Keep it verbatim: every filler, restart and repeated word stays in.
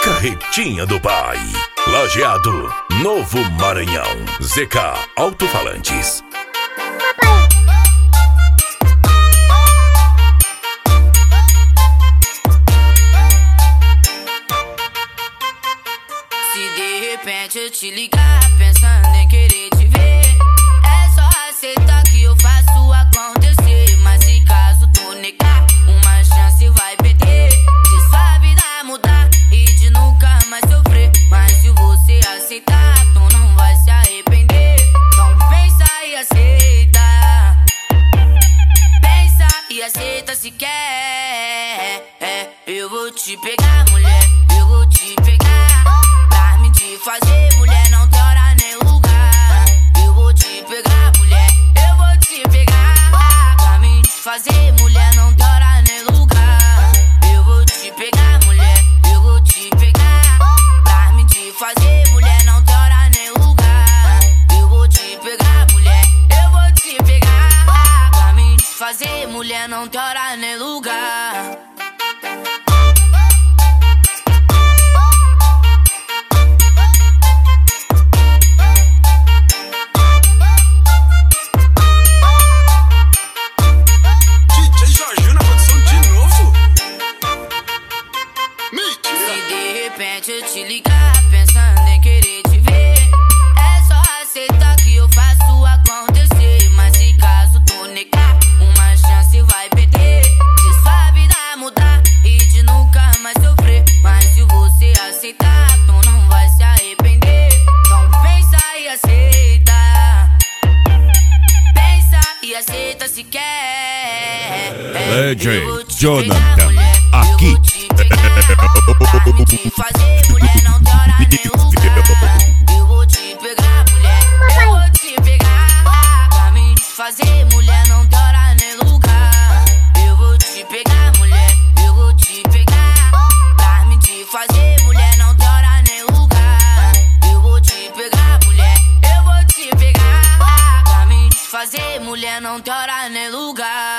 Carretinha do Pai. Lajeado, Novo Maranhão. Z K Alto-Falantes. Se de repente eu te ligar pensando em querer te ver, é só aceitar que eu faço acontecer. Mas se caso tu negar, uma chance vai perder de sua vida mudar e de nunca mais sofrer. Mas se você aceitar, tu não vai se arrepender. Então pensa e aceita. Pensa e aceita se quer. É, eu vou te pegar, mulher, eu vou te pegar. Pra me te fazer, mulher, não tem hora nem lugar. Eu vou te pegar, mulher, eu vou te pegar. Pra me te fazer, mulher, não tem hora nem lugar. Eu vou te pegar, mulher, eu vou te pegar. Pra me te fazer, mulher, não tem hora nem lugar. Eu vou te pegar, mulher, eu vou te pegar. Pra me te fazer, mulher, não tem hora nem lugar. Eu te ligar pensando em querer te ver, é só aceitar que eu faço acontecer. Mas se caso tu negar, uma chance vai perder de sua vida mudar e de nunca mais sofrer. Mas se você aceitar, tu não vai se arrepender. Então pensa e aceita. Pensa e aceita se quer. D J Jonathan, aqui. Pra me te fazer, mulher, não tem hora nem lugar. Eu vou te pegar, mulher, eu vou te pegar. Pra me te fazer, mulher, não tem hora nem lugar. Eu vou te pegar, mulher, eu vou te pegar. Pra me te fazer, mulher, não tem hora nem lugar. Eu vou te pegar, mulher, eu vou te pegar. Pra me te fazer, mulher, não tem hora nem lugar.